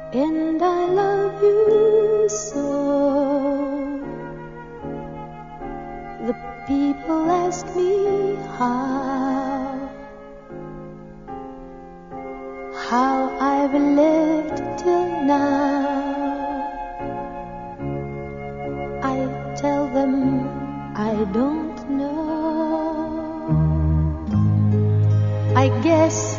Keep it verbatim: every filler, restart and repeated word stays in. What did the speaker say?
and I love you so. The people ask me how, how I've lived till now. I tell them I don't know. I guess